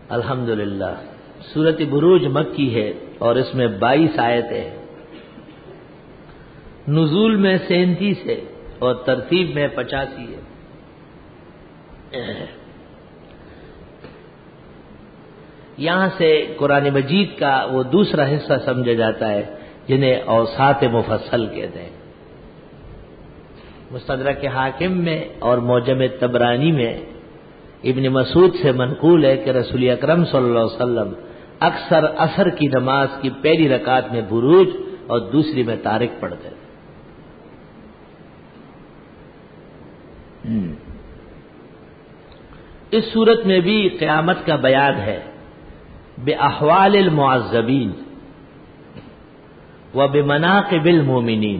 الحمدللہ سورۃ بروج مکی ہے اور اس میں 22 آیتیں ہیں، نزول میں 37 ہے اور ترتیب میں 85 ہے۔ یہاں سے قرآن مجید کا وہ دوسرا حصہ سمجھا جاتا ہے جنہیں اوساط مفصل کہتے ہیں۔ مستدرک حاکم میں اور معجم طبرانی میں ابن مسعود سے منقول ہے کہ رسول اکرم صلی اللہ علیہ وسلم اکثر عصر کی نماز کی پہلی رکعت میں بروج اور دوسری میں طارق پڑھتے تھے۔ اس صورت میں بھی قیامت کا بیان ہے بأحوال المعذبین و بمناقب المومنین۔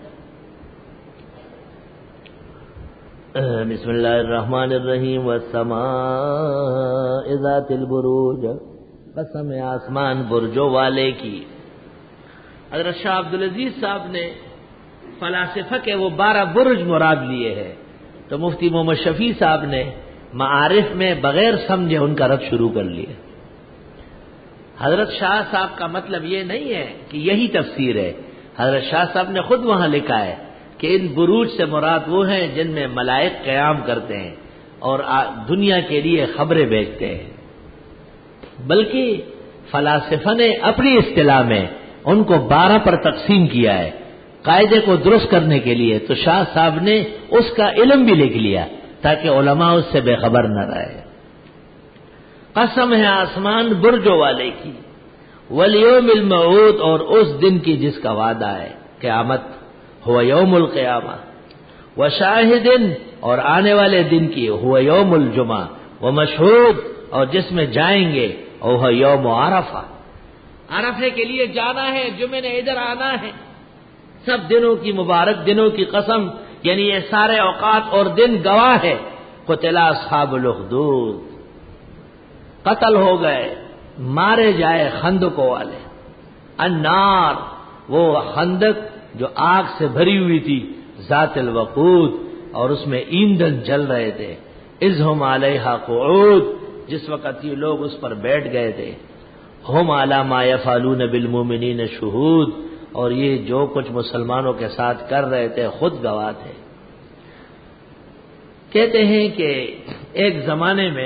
بسم اللہ الرحمن الرحیم والسماء ذات البروج، قسم آسمان برجوں والے کی۔ حضرت شاہ عبدالعزیز صاحب نے فلاسفہ کے وہ 12 برج مراد لیے ہیں، تو مفتی محمد شفیع صاحب نے معارف میں بغیر سمجھے ان کا رد شروع کر لیا۔ حضرت شاہ صاحب کا مطلب یہ نہیں ہے کہ یہی تفسیر ہے، حضرت شاہ صاحب نے خود وہاں لکھا ہے کہ ان بروج سے مراد وہ ہیں جن میں ملائک قیام کرتے ہیں اور دنیا کے لیے خبریں بھیجتے ہیں، بلکہ فلاسفہ نے اپنی اصطلاح میں ان کو 12 پر تقسیم کیا ہے قاعدے کو درست کرنے کے لیے، تو شاہ صاحب نے اس کا علم بھی لکھ لیا تاکہ علماء اس سے بے خبر نہ رہے۔ قسم ہے آسمان برجوں والے کی، والیوم الموعود، اور اس دن کی جس کا وعدہ ہے قیامت، ہوا یوم القیامہ، وشاہد، اور آنے والے دن کی، ہوا یوم الجمعہ، ومشہود، اور جس میں جائیں گے، وہ یوم عرفہ، عرفے کے لیے جانا ہے، جمعے نے ادھر آنا ہے۔ سب دنوں کی مبارک دنوں کی قسم، یعنی یہ سارے اوقات اور دن گواہ ہے۔ قتل اصحاب الاخدود، قتل ہو گئے، مارے جائے خندقوں والے، النار، وہ خندق جو آگ سے بھری ہوئی تھی، ذات الوقود، اور اس میں ایندھن جل رہے تھے، اذ ہم علیہا قعود، جس وقت یہ لوگ اس پر بیٹھ گئے تھے، ہم علی ما یفعلون بالمؤمنین شہود، اور یہ جو کچھ مسلمانوں کے ساتھ کر رہے تھے خود گواہ تھے۔ کہتے ہیں کہ ایک زمانے میں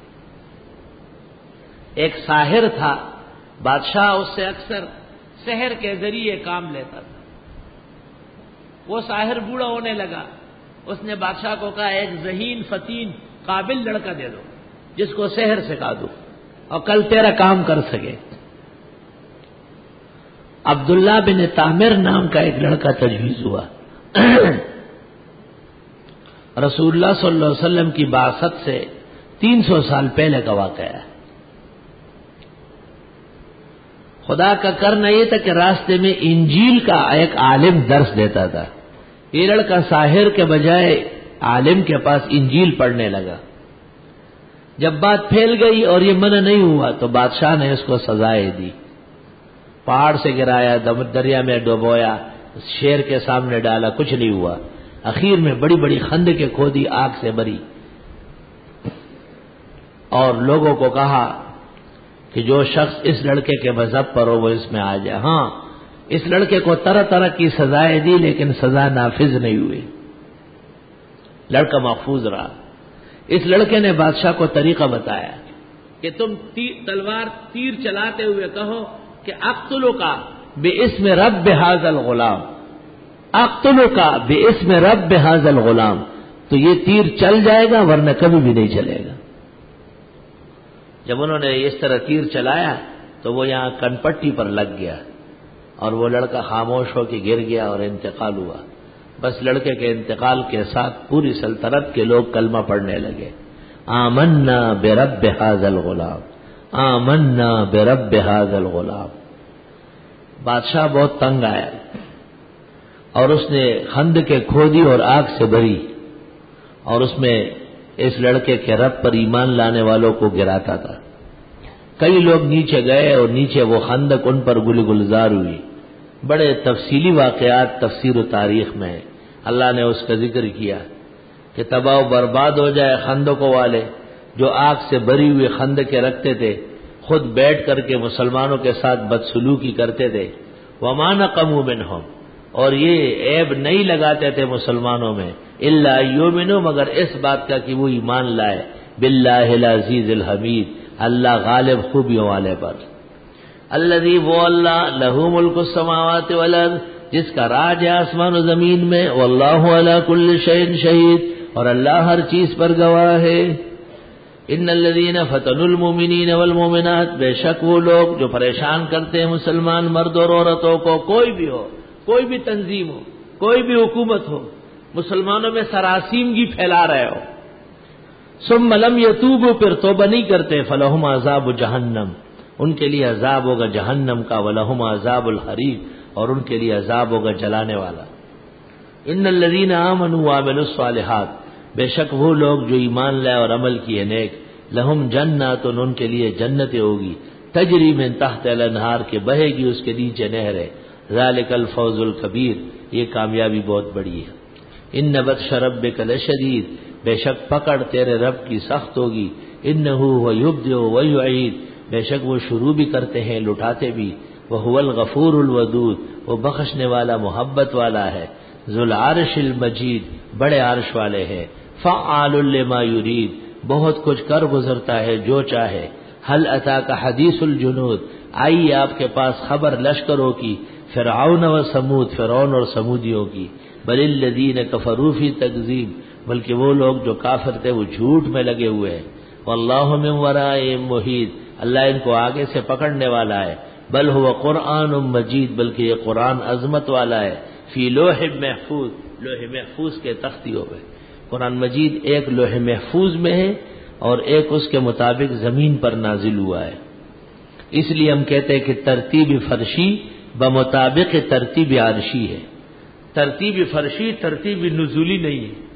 ایک ساحر تھا، بادشاہ اس سے اکثر سحر کے ذریعے کام لیتا تھا۔ وہ ساحر بوڑھا ہونے لگا، اس نے بادشاہ کو کہا ایک ذہین فتین قابل لڑکا دے دو جس کو سحر سکھا دو اور کل تیرا کام کر سکے۔ عبداللہ بن طامر نام کا ایک لڑکا تجویز ہوا۔ رسول اللہ صلی اللہ علیہ وسلم کی بعثت سے 300 سال پہلے کا واقعہ ہے۔ خدا کا کرنا یہ تھا کہ راستے میں انجیل کا ایک عالم درس دیتا تھا، یہ لڑکا ساحر کے بجائے عالم کے پاس انجیل پڑھنے لگا۔ جب بات پھیل گئی اور یہ منع نہیں ہوا تو بادشاہ نے اس کو سزائیں دی، پہاڑ سے گرایا، دریا میں ڈبویا، شیر کے سامنے ڈالا، کچھ نہیں ہوا۔ اخیر میں بڑی بڑی خندقیں کھودی، آگ سے بری، اور لوگوں کو کہا کہ جو شخص اس لڑکے کے مذہب پر ہو وہ اس میں آ جائے۔ ہاں، اس لڑکے کو طرح طرح کی سزائیں دی لیکن سزا نافذ نہیں ہوئی، لڑکا محفوظ رہا۔ اس لڑکے نے بادشاہ کو طریقہ بتایا کہ تم تلوار تیر چلاتے ہوئے کہو کہ اقتلک باسم رب ھذا الغلام، اقتلک باسم رب ھذا الغلام، تو یہ تیر چل جائے گا ورنہ کبھی بھی نہیں چلے گا۔ جب انہوں نے اس طرح تیر چلایا تو وہ یہاں کنپٹی پر لگ گیا اور وہ لڑکا خاموش ہو کے گر گیا اور انتقال ہوا۔ بس لڑکے کے انتقال کے ساتھ پوری سلطنت کے لوگ کلمہ پڑھنے لگے، آمنا برب ھذا الغلام، آمنا برب ھذا الغلام۔ بادشاہ بہت تنگ آیا اور اس نے خندقیں کھودی اور آگ سے بھری، اور اس میں اس لڑکے کے رب پر ایمان لانے والوں کو گراتا تھا۔ کئی لوگ نیچے گئے اور نیچے وہ خندق ان پر گل گلزار ہوئی۔ بڑے تفصیلی واقعات تفسیر و تاریخ میں ہے، اللہ نے اس کا ذکر کیا کہ تباہ و برباد ہو جائے خندقوں والے، جو آگ سے بری ہوئی خندقیں رکھتے تھے، خود بیٹھ کر کے مسلمانوں کے ساتھ بدسلوکی کرتے تھے، وما نقموا منہم، اور یہ عیب نہیں لگاتے تھے مسلمانوں میں، الا یؤمنوا، مگر اس بات کا کہ وہ ایمان لائے، باللہ العزیز الحمید، اللہ غالب خوبیوں والے پر، الذی وہ اللہ لہ ملک السماوات والارض، جس کا راج ہے آسمان و زمین میں، واللہ علی کل شیء شہید، اور اللہ ہر چیز پر گواہ ہے۔ ان الذین فتنوا المؤمنین والمؤمنات، بے شک وہ لوگ جو پریشان کرتے ہیں مسلمان مرد اور عورتوں کو، کوئی بھی ہو، کوئی بھی تنظیم ہو، کوئی بھی حکومت ہو، مسلمانوں میں سراسیمگی پھیلا رہے ہو، ثم لم یتوبوا، پھر توبہ نہیں کرتے، فلہم عذاب جہنم، ان کے لیے عذاب ہوگا جہنم کا، ولہم عذاب الحریق، اور ان کے لیے عذاب ہوگا جلانے والا۔ ان الذین آمنوا وعملوا الصالحات، بے شک وہ لوگ جو ایمان لائے اور عمل کیے نیک، لہم جنات، ان کے لیے جنتیں ہوگی، تجری من تحت الانہار، کے بہے گی اس کے نیچے نہریں، ذالک الفوز الکبیر، یہ کامیابی بہت بڑی ہے۔ ان بطش ربک لشدید، بے شک پکڑ تیرے رب کی سخت ہوگی، انہ هو یبدئ ویعید، بے شک وہ شروع بھی کرتے ہیں لٹاتے بھی، وہو الغفور الودود، وہ بخشنے والا محبت والا ہے، ذو العرش المجید، بڑے عرش والے ہیں، فعال لما یرید، بہت کچھ کر گزرتا ہے جو چاہے۔ هل اتاک حدیث الجنود، آئی آپ کے پاس خبر لشکروں کی، فرعون و سمود، فرعون اور سمودیوں کی، بل الذین کفروا فی تکذیب، بلکہ وہ لوگ جو کافر تھے وہ جھوٹ میں لگے ہوئے ہیں، واللہ من ورائہم محیط، اللہ ان کو آگے سے پکڑنے والا ہے، بل هو قرآن مجید، بلکہ یہ قرآن عظمت والا ہے، فی لوح محفوظ، لوح محفوظ کے تختیوں میں۔ قرآن مجید ایک لوح محفوظ میں ہے اور ایک اس کے مطابق زمین پر نازل ہوا ہے، اس لیے ہم کہتے ہیں کہ ترتیب فرشی بمطابق ترتیب عرشی ہے، ترتیب فرشی ترتیب نزولی نہیں ہے۔